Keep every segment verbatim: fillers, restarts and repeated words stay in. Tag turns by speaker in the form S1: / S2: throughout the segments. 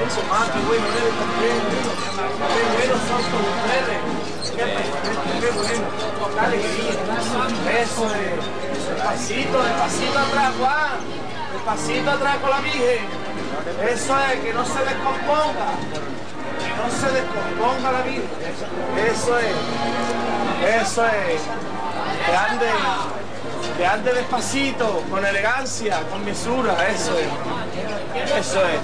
S1: Eso, más que bueno, eres también. Qué buenos son todos ustedes. Qué perfecto, qué bueno. Qué alegría. Eso es. Despacito, despacito atrás, Juan. Despacito atrás con la Virgen. Eso es, que no se descomponga. Que no se descomponga la Virgen. Eso es. Eso es. Que ande, que ande despacito, con elegancia, con mesura. Eso es. Eso es.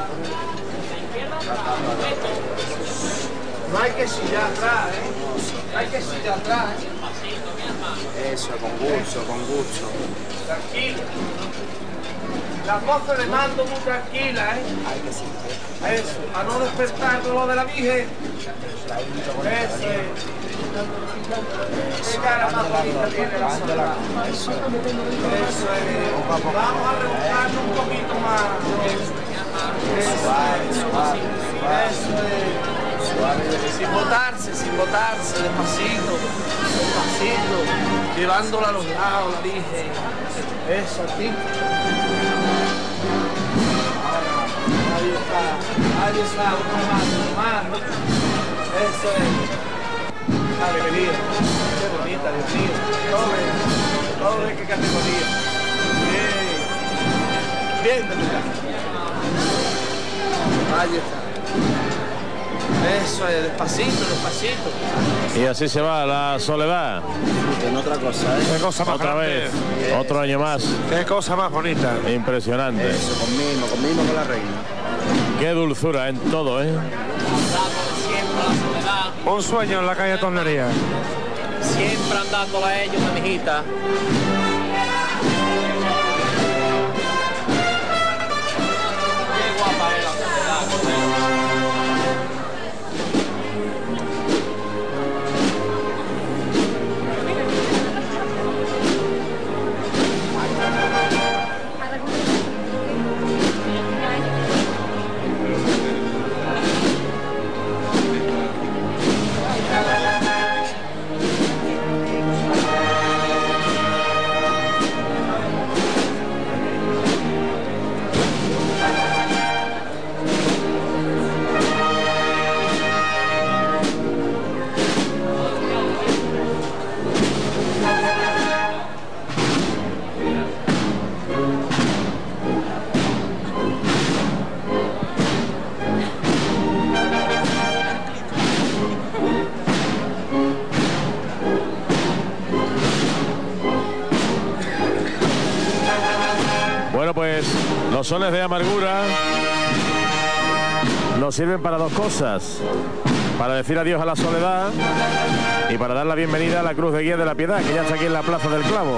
S1: No hay que chillar atrás, ¿eh? No hay que chillar atrás, ¿eh?
S2: Eso, con gusto, con gusto.
S1: Tranquilo. Las voces de mando muy tranquilas, ¿eh?
S2: Hay que sentir.
S1: Eso, a no despertar con lo de la Virgen. Eso es. Qué cara más bonita tiene la soledad.
S2: Eso es.
S1: Eso es. Vamos a rebuscarnos un poquito más. Eso es. Eso es. Sin botarse, sin botarse, despacito, despacito, llevándola a los lados, la Virgen. Eso, aquí. Ahí está, ahí está, uno más, uno más. Eso es. La alegría. Qué bonita, Dios mío. Todo es, todo es, qué categoría. Bien. Bien de tu casa. Ahí está. Eso es, despacito, despacito.
S3: Y así se va la Soledad.
S2: En otra cosa, ¿eh?
S4: Qué cosa más
S3: Otra
S4: grande.
S3: vez, otro año más.
S4: Qué cosa más bonita.
S3: Impresionante.
S2: Eso, con mimo, con mimo con la reina.
S3: Qué dulzura en todo, ¿eh?
S4: Un sueño en la calle Tornería.
S5: Siempre andándole a ellos, mi mijita. Qué guapa es la Soledad.
S3: Bueno, pues los sones de amargura nos sirven para dos cosas: para decir adiós a la soledad y para dar la bienvenida a la Cruz de Guía de la Piedad, que ya está aquí en la Plaza del Clavo.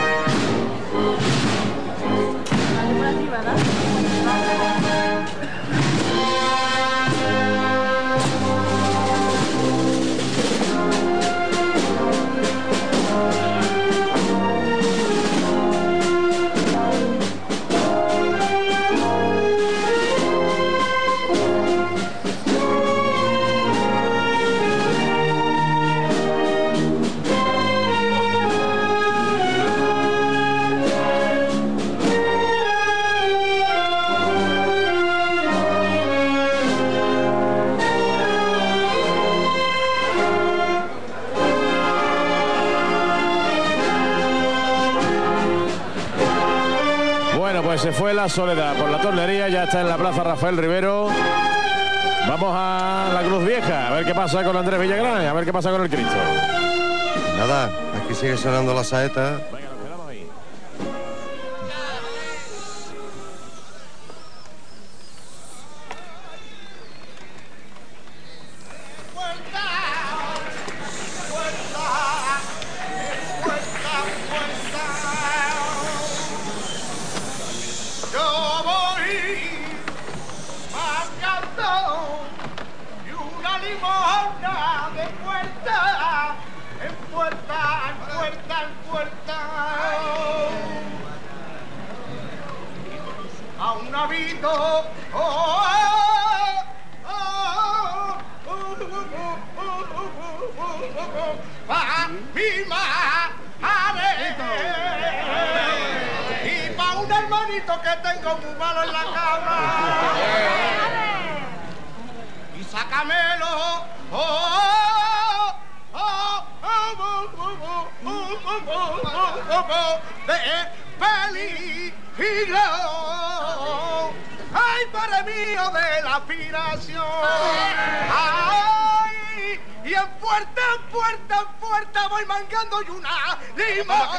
S3: Pues se fue la Soledad por la Tornería, ya está en la Plaza Rafael Rivero. Vamos a la Cruz Vieja, a ver qué pasa con Andrés Villagrán, a ver qué pasa con el Cristo.
S6: Nada, aquí sigue sonando la saeta.
S3: Venga, nos quedamos ahí.
S7: Y pa' un hermanito que tengo muy malo en la cama.
S1: madre mío de la aspiración. Ay, y en puerta, en puerta, en puerta voy mangando y una limón.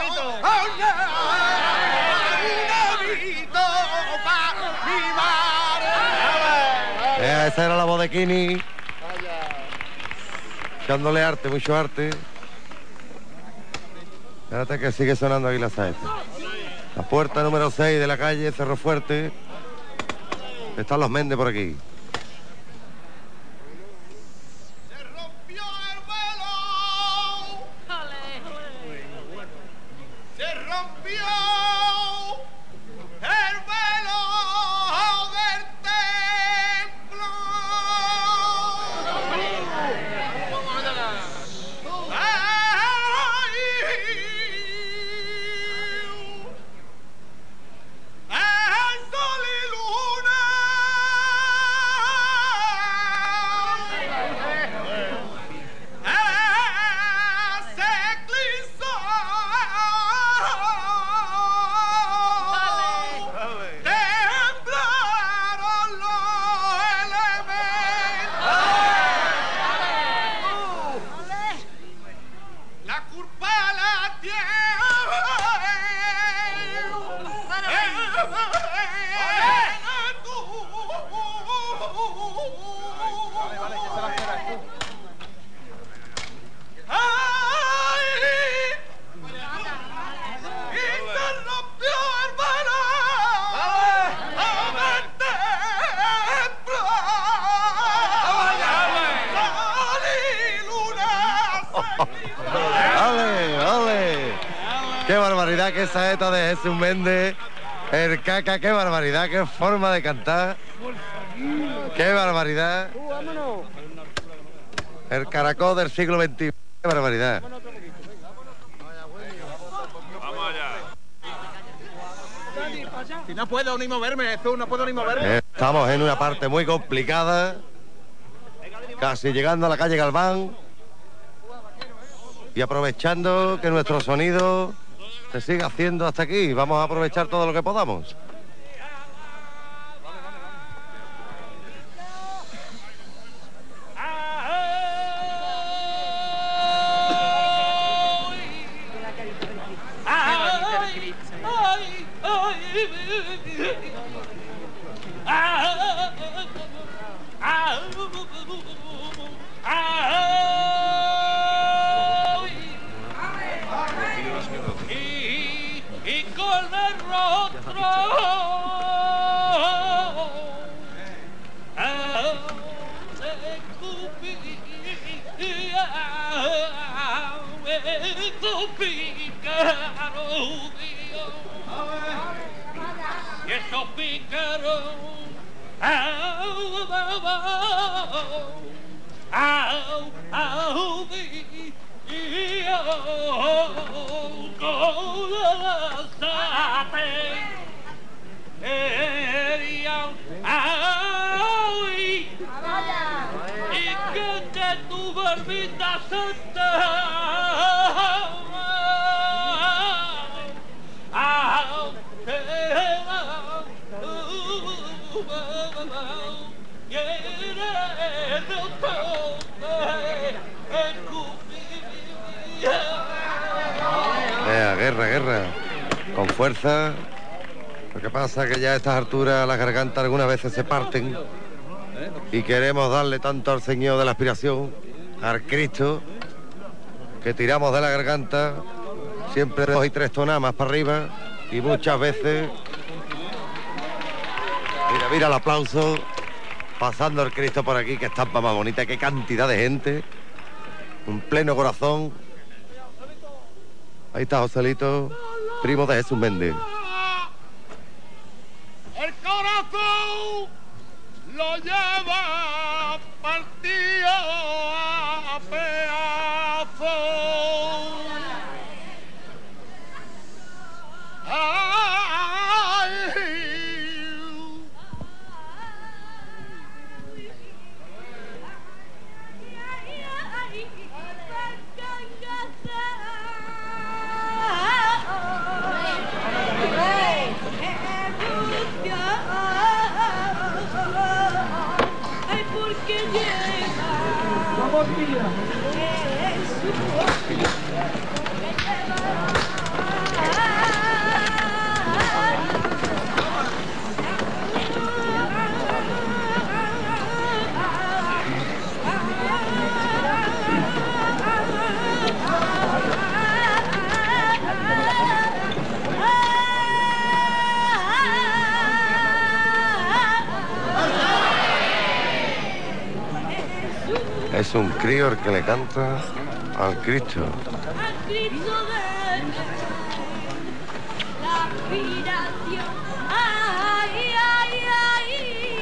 S1: Un evito para mi madre.
S6: Eh, esa era la voz de Kini. Echándole arte, mucho arte. Espérate que sigue sonando aquí la saeta. La puerta número seis de la calle Cerro Fuerte. Están los Méndez por aquí.
S1: Se rompió el velo. Se rompió el velo del templo.
S6: ¡Ale, ale! ¡Qué barbaridad que saeta de Jesús Méndez! El caca, qué barbaridad, qué forma de cantar. ¡Qué barbaridad! El caracol del siglo veintiuno. ¡Qué barbaridad!
S1: Si no puedo ni moverme, Jesús, no puedo ni moverme.
S6: Estamos en una parte muy complicada. Casi llegando a la calle Galván. Y aprovechando que nuestro sonido se sigue haciendo hasta aquí. Vamos a aprovechar todo lo que podamos.
S7: Y con el rostro y esos pícaros au, au, au, y yo con la sate y que de tu barbita santa
S6: Vea, guerra, guerra. Con fuerza. Lo que pasa es que ya a estas alturas las gargantas algunas veces se parten. Y queremos darle tanto al Señor de la aspiración, al Cristo, que tiramos de la garganta siempre dos y tres tonas más para arriba. Y muchas veces... Mira, mira el aplauso. Pasando el Cristo por aquí, que estampa más bonita, qué cantidad de gente. Un pleno corazón. Ahí está Joselito, primo de Jesús Méndez.
S1: El corazón lo lleva partido a pedazos.
S7: cortina.
S6: Es un crío el que le canta al Cristo.
S7: Al Cristo de la aspiración. Ay, ay, ay,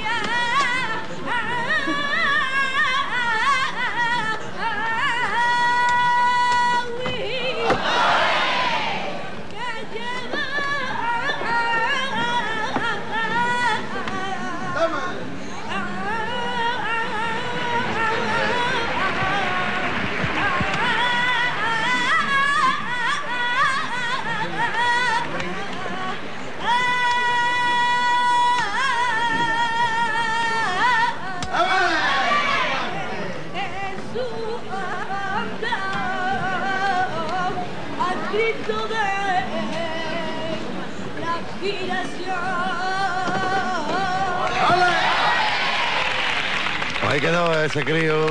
S6: Ahí quedó ese crío.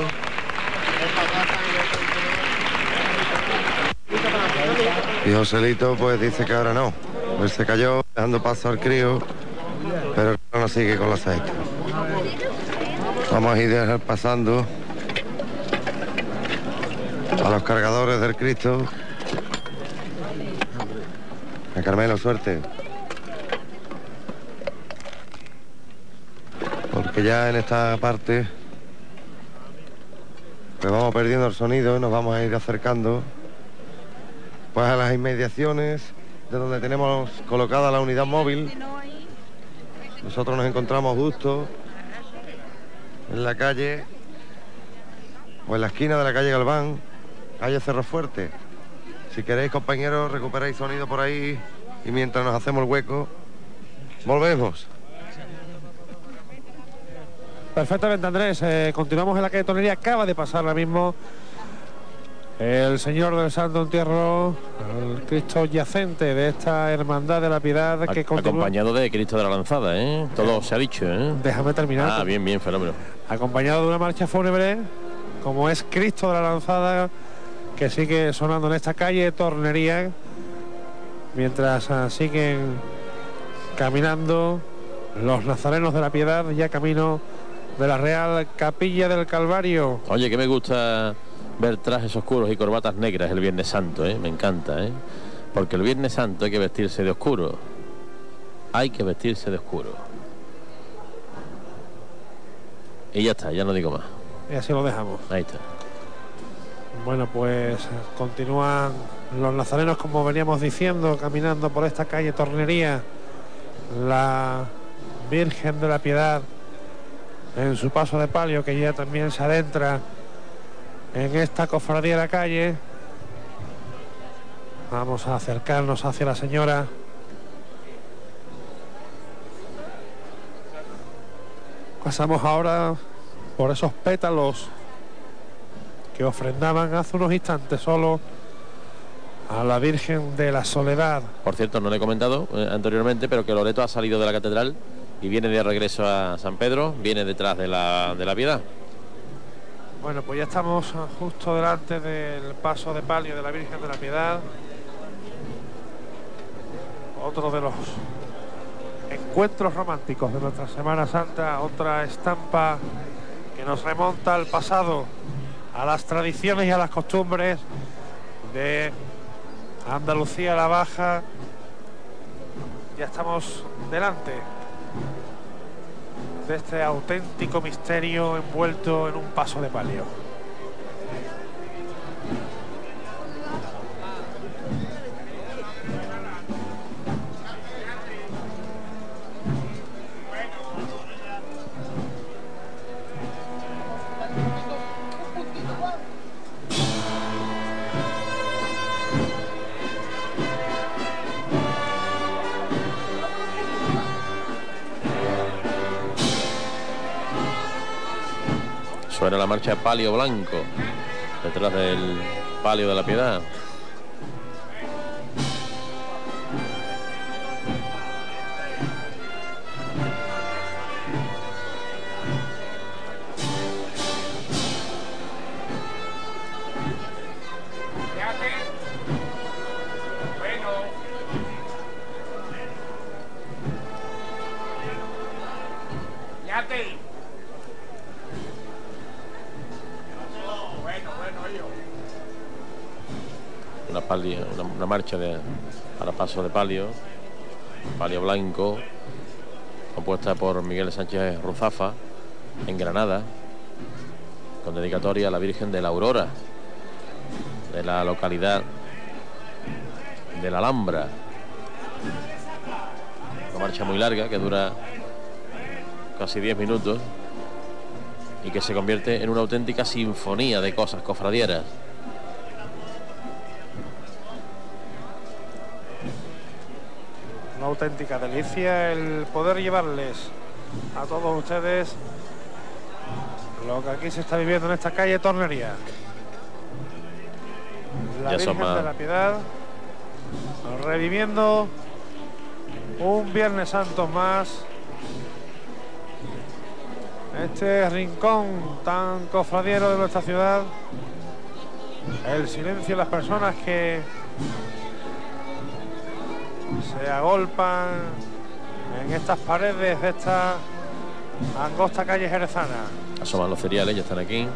S6: Y Joselito pues dice que ahora no. Él se cayó dejando paso al crío, pero no sigue con la saeta. Vamos a ir pasando a los cargadores del Cristo. A Carmelo, suerte. Porque ya en esta parte pues vamos perdiendo el sonido y nos vamos a ir acercando pues a las inmediaciones de donde tenemos colocada la unidad móvil. Nosotros nos encontramos justo en la calle o en la esquina de la calle Galván, calle Cerro Fuerte. Si queréis, compañeros, recuperáis sonido por ahí y mientras nos hacemos el hueco, volvemos.
S4: Perfectamente, Andrés. Eh, continuamos en la calle Tornería. Acaba de pasar ahora mismo el Señor del Santo Entierro, el Cristo yacente de esta Hermandad de la Piedad, que
S3: Ac
S4: continúa...
S3: acompañado de Cristo de la Lanzada, ¿eh? Todo se ha dicho, ¿eh?
S4: Déjame terminar.
S3: Ah, bien, bien, fenómeno.
S4: Acompañado de una marcha fúnebre, como es Cristo de la Lanzada, que sigue sonando en esta calle Tornería, mientras uh, siguen caminando los nazarenos de la Piedad, ya camino de la Real Capilla del Calvario.
S3: Oye, que me gusta ver trajes oscuros y corbatas negras el Viernes Santo, ¿eh? Me encanta, ¿eh? Porque el Viernes Santo hay que vestirse de oscuro. Hay que vestirse de oscuro. Y ya está, ya no digo más.
S4: Y así lo dejamos.
S3: Ahí está.
S4: Bueno, pues continúan los nazarenos, como veníamos diciendo, caminando por esta calle Tornería. La Virgen de la Piedad en su paso de palio, que ya también se adentra en esta cofradía de la calle. Vamos a acercarnos hacia la señora. Pasamos ahora por esos pétalos que ofrendaban hace unos instantes solo a la Virgen de la Soledad.
S3: Por cierto, no lo he comentado eh, anteriormente, pero que Loreto ha salido de la catedral y viene de regreso a San Pedro, viene detrás de la, de la Piedad.
S4: Bueno, pues ya estamos justo delante del paso de palio de la Virgen de la Piedad. Otro de los encuentros románticos de nuestra Semana Santa, otra estampa que nos remonta al pasado, a las tradiciones y a las costumbres de Andalucía la Baja. Ya estamos delante de este auténtico misterio envuelto en un paso de palio.
S3: Suena la marcha de palio blanco detrás del palio de la Piedad. Una, palio, una, una marcha de, para paso de palio, palio blanco, compuesta por Miguel Sánchez Ruzafa en Granada, con dedicatoria a la Virgen de la Aurora de la localidad de la Alhambra. Una marcha muy larga que dura casi diez minutos y que se convierte en una auténtica sinfonía de cosas cofradieras.
S4: Una auténtica delicia el poder llevarles a todos ustedes lo que aquí se está viviendo en esta calle Tornería. La
S3: Ya
S4: Virgen
S3: más...
S4: de la Piedad reviviendo un Viernes Santo más este rincón tan cofradiero de nuestra ciudad. El silencio de las personas que se agolpan en estas paredes de esta angosta calle jerezana.
S3: Asoman los cereales, ya están aquí.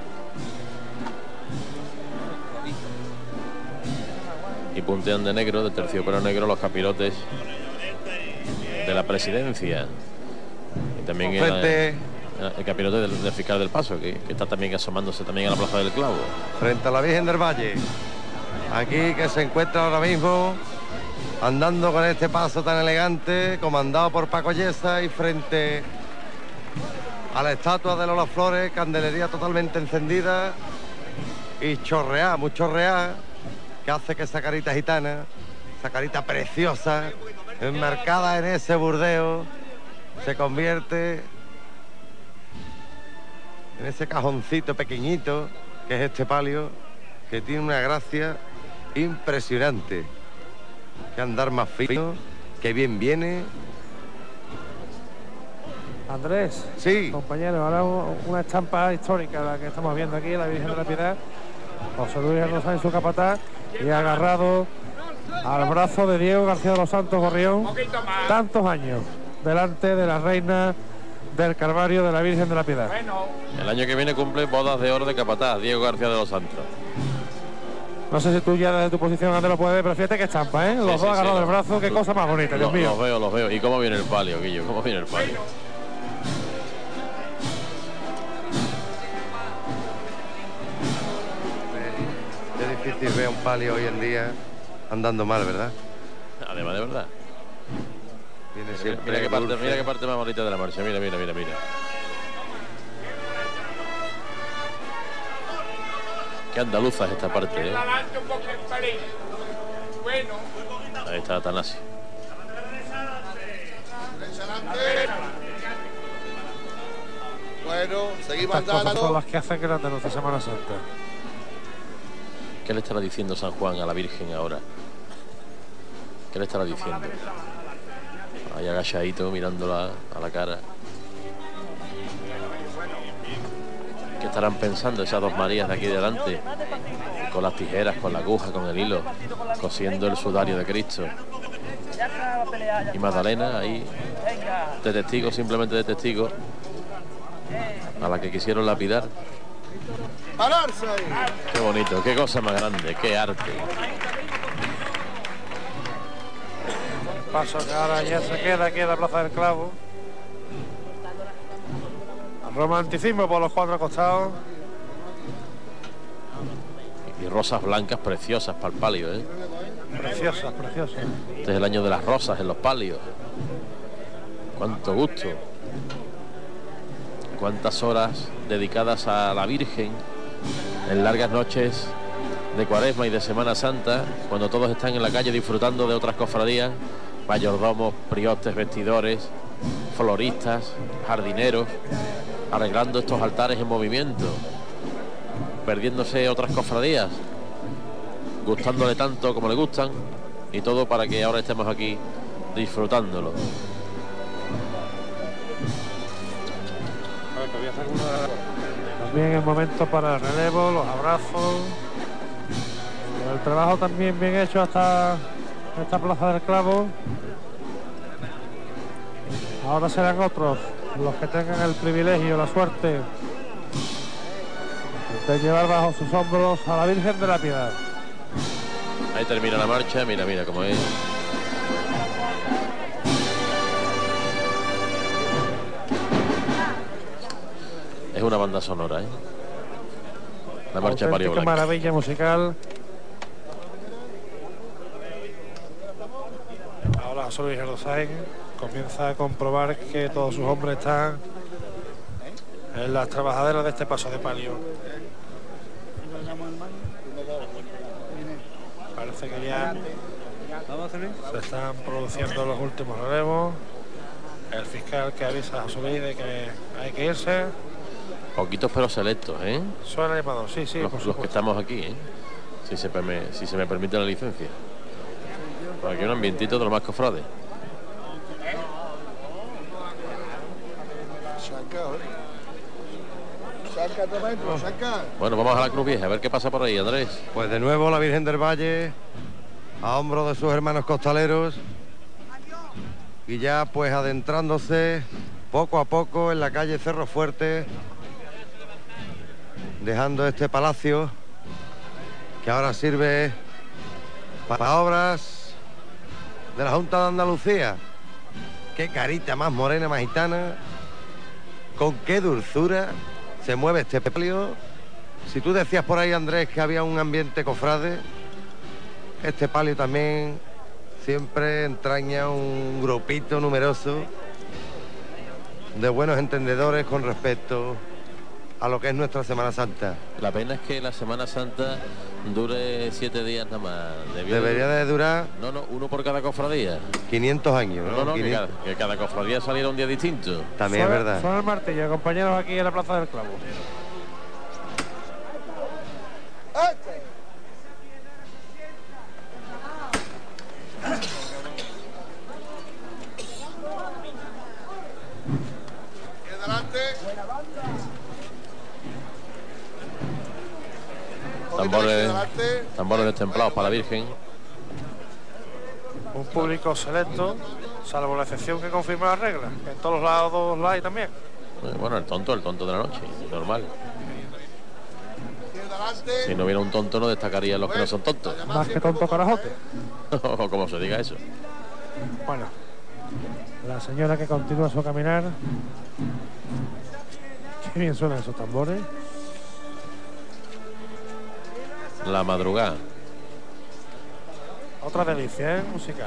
S3: Y puntean de negro, de terciopelo negro, los capirotes de la presidencia. Y también el, el, el capirote del, del fiscal del Paso, que, que está también asomándose también a la Plaza del Clavo.
S6: Frente a la Virgen del Valle. Aquí que se encuentra ahora mismo andando con este paso tan elegante, comandado por Paco Yesa, y frente a la estatua de Lola Flores, candelería totalmente encendida y chorreá, muy chorreá, que hace que esa carita gitana, esa carita preciosa, enmarcada en ese burdeo, se convierte en ese cajoncito pequeñito que es este palio, que tiene una gracia impresionante. Que andar más fino, que bien viene.
S4: Andrés,
S6: sí,
S4: compañero, ahora una estampa histórica la que estamos viendo aquí, la Virgen de la Piedad, José Luis Rosa en su capataz y agarrado al brazo de Diego García de los Santos Gorrión, tantos años delante de la reina del Calvario de la Virgen de la Piedad.
S3: El año que viene cumple bodas de oro de capataz, Diego García de los Santos.
S4: No sé si tú ya desde tu posición antes lo puedes ver, pero fíjate que estampa, ¿eh? Los
S3: sí,
S4: dos
S3: sí,
S4: agarrados
S3: sí,
S4: del brazo, qué
S3: lo,
S4: cosa más bonita, Dios
S3: lo,
S4: mío.
S3: Los veo, los veo. ¿Y cómo viene el palio, Guillo? ¿Cómo viene el palio?
S6: Es difícil ver un palio hoy en día andando mal, ¿verdad?
S3: Además, de verdad.
S6: Viene
S3: Mira,
S6: siempre
S3: mira, qué parte,
S6: dulce.
S3: mira qué parte más bonita de la marcha. Mira, mira, mira, mira. Qué andaluza es esta parte, ¿eh? Ahí está Atanasio.
S8: Bueno, seguimos
S4: Estas cosas son
S8: andando.
S4: las que hacen grande nuestra Semana Santa.
S3: ¿Qué le estará diciendo San Juan a la Virgen ahora? ¿Qué le estará diciendo? Ahí agachadito, mirándola a la cara. ¿Qué estarán pensando esas dos Marías de aquí delante? Con las tijeras, con la aguja, con el hilo, cosiendo el sudario de Cristo. Y Magdalena ahí, de testigo, simplemente de testigo, a la que quisieron lapidar.
S8: ¡Pararse ahí!
S3: Qué bonito, qué cosa más grande, qué arte.
S4: Paso que ahora ya se queda aquí en la Plaza del Clavo. Romanticismo por los cuatro costados.
S3: Y rosas blancas preciosas para el palio, ¿eh?
S4: Preciosas, preciosas.
S3: Este es el año de las rosas en los palios. Cuánto gusto. Cuántas horas dedicadas a la Virgen en largas noches de Cuaresma y de Semana Santa, cuando todos están en la calle disfrutando de otras cofradías, mayordomos, priotes, vestidores, floristas, jardineros, arreglando estos altares en movimiento. perdiéndose otras cofradías, gustándole tanto como le gustan, y todo para que ahora estemos aquí disfrutándolo.
S4: También el momento para el relevo, los abrazos, el trabajo también bien hecho hasta esta Plaza del Clavo. Ahora serán otros los que tengan el privilegio, la suerte de llevar bajo sus hombros a la Virgen de la Piedad.
S3: Ahí termina la marcha, mira, mira cómo es. Es una banda sonora, ¿eh? La marcha de Palio Blanco.
S4: Maravilla musical. Ahora José Luis Erdosain comienza a comprobar que todos sus hombres están en las trabajaderas de este paso de palio. Parece que ya se están produciendo los últimos relevos. El fiscal que avisa a José Luis de que hay que irse.
S3: Poquitos pero selectos, ¿eh?
S4: Suena el llamador, sí, sí.
S3: Los,
S4: por
S3: los que estamos aquí, ¿eh? Si se, me, si se me permite la licencia. Por aquí un ambientito de lo más cofrade. Bueno, vamos a la Cruz Vieja, a ver qué pasa por ahí, Andrés.
S6: Pues de nuevo la Virgen del Valle, a hombros de sus hermanos costaleros, y ya pues adentrándose poco a poco en la calle Cerro Fuerte, dejando este palacio que ahora sirve para obras de la Junta de Andalucía. Qué carita más morena, más gitana, con qué dulzura se mueve este palio. Si tú decías por ahí, Andrés, que había un ambiente cofrade, este palio también siempre entraña un grupito numeroso de buenos entendedores con respecto a lo que es nuestra Semana Santa.
S3: La pena es que la Semana Santa dure siete días nada más. Debió
S6: Debería de durar...
S3: No, no, uno por cada cofradía.
S6: quinientos años, ¿no?
S3: No, no,
S6: quinientos.
S3: Que, cada, que cada cofradía saliera un día distinto.
S6: También
S4: Suena,
S6: es verdad.
S4: Suena el martillo, compañeros, aquí en la Plaza del Clavo.
S3: Tambores, tambores destemplados para la Virgen.
S4: Un público selecto, salvo la excepción que confirma la regla, que en todos los lados la hay también.
S3: Bueno, el tonto, el tonto de la noche, normal. Si no hubiera un tonto no destacarían los que no son tontos.
S4: Más que tonto carajote.
S3: O como se diga eso.
S4: Bueno, la señora que continúa su caminar. Qué bien suenan esos tambores.
S3: La madrugada.
S4: Otra delicia, ¿eh? Musical.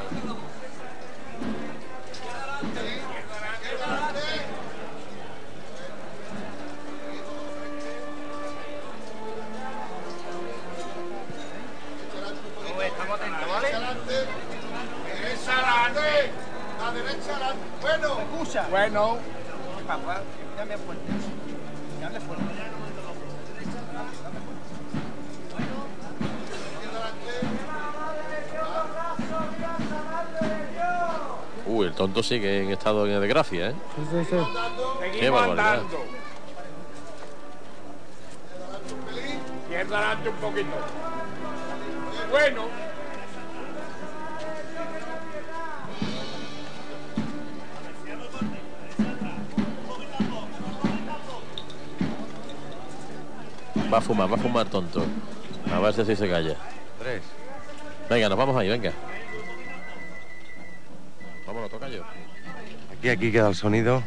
S1: Estamos atentos, ¿vale? Derecha adelante. La derecha adelante. Bueno. ¿Me escucha? Bueno. Papá, dame fuerte. Dame fuerte.
S3: Uy, el tonto sigue en estado de desgracia, ¿eh?
S4: Sí, sí, sí.
S3: Qué barbaridad.
S1: Izquierda adelante un poquito. Bueno.
S3: Va a fumar, va a fumar tonto. A ver si así se calla.
S6: Tres.
S3: Venga, nos vamos ahí, venga. Vámonos, toca yo.
S6: Aquí, aquí queda el sonido.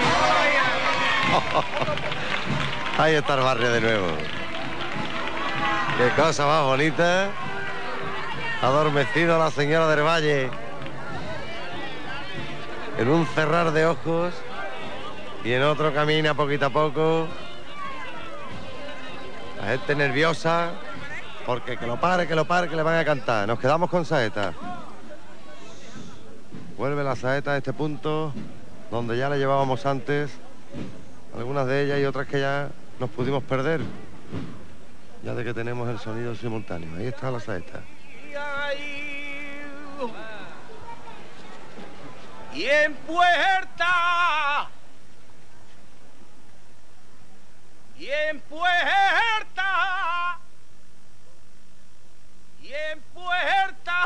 S6: Ahí está el barrio de nuevo. Qué cosa más bonita. Adormecido la señora del Valle. En un cerrar de ojos. Y en otro camina poquito a poco. La gente nerviosa. Porque que lo pare, que lo pare, que le van a cantar. Nos quedamos con saeta. Vuelve la saeta a este punto. Donde ya la llevábamos antes. Algunas de ellas y otras que ya nos pudimos perder. Ya de que tenemos el sonido simultáneo. Ahí está la saeta.
S1: Y en puerta, y en puerta, y en puerta,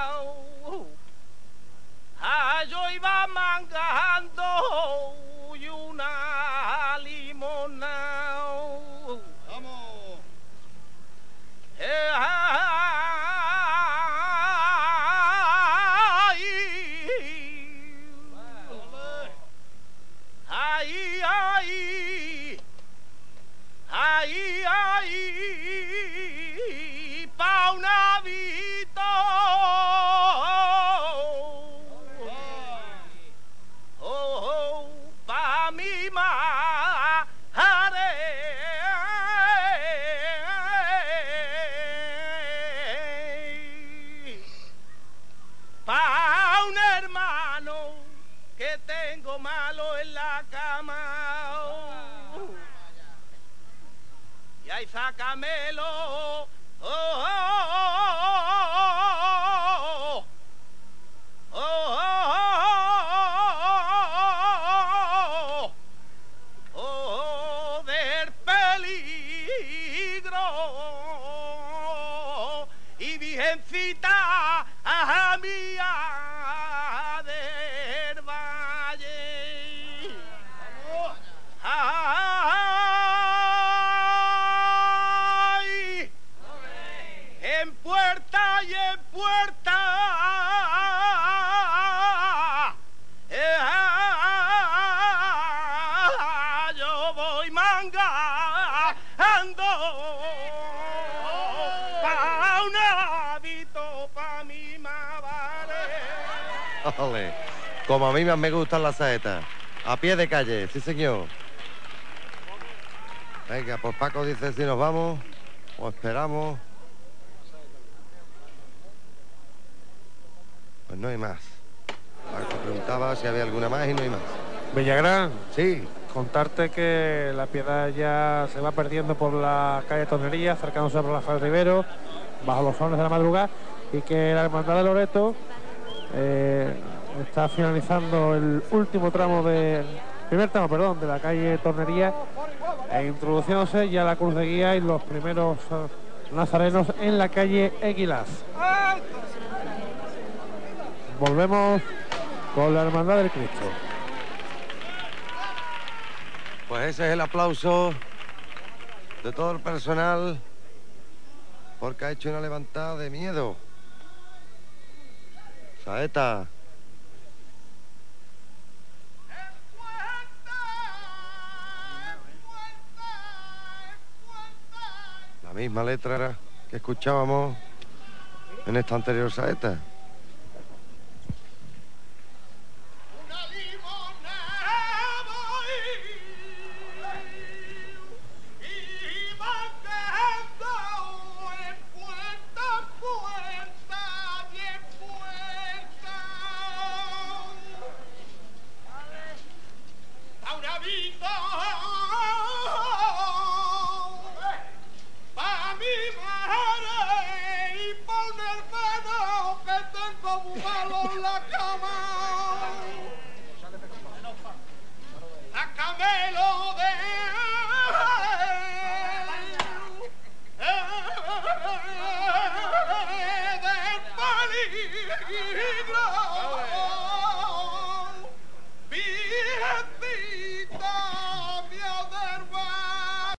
S1: ah, yo iba mangando y una limona. Vamos. Eh, Ay, ay, ay, ay, pa' un navito, oh, oh, pa' mi madre, pa' un hermano que tengo malo en la cama. Y ahí sácamelo. Oh, oh, oh, oh, oh, oh, del peligro. Y virgencita a mía. Ay, en puerta y en puerta, eh, yo voy mangando pa' un hábito pa' mi madre.
S6: Ole, como a mí más me gustan las saetas. A pie de calle, sí señor. Venga, pues Paco dice si nos vamos o esperamos. Pues no hay más. Paco preguntaba si había alguna más y no hay más.
S4: Villagrán,
S6: Sí.
S4: contarte que la Piedad ya se va perdiendo por la calle Tornería, acercándose a Rafael Rivero, bajo los sones de la madrugada, y que la Hermandad de Loreto eh, está finalizando el último tramo de primer tramo, perdón, de la calle Tornería, e introduciéndose ya la cruz de guía y los primeros uh, nazarenos en la calle Eguilaz. Volvemos con la Hermandad del Cristo.
S6: Pues ese es el aplauso de todo el personal porque ha hecho una levantada de miedo. Saeta. La misma letra que escuchábamos en esta anterior saeta.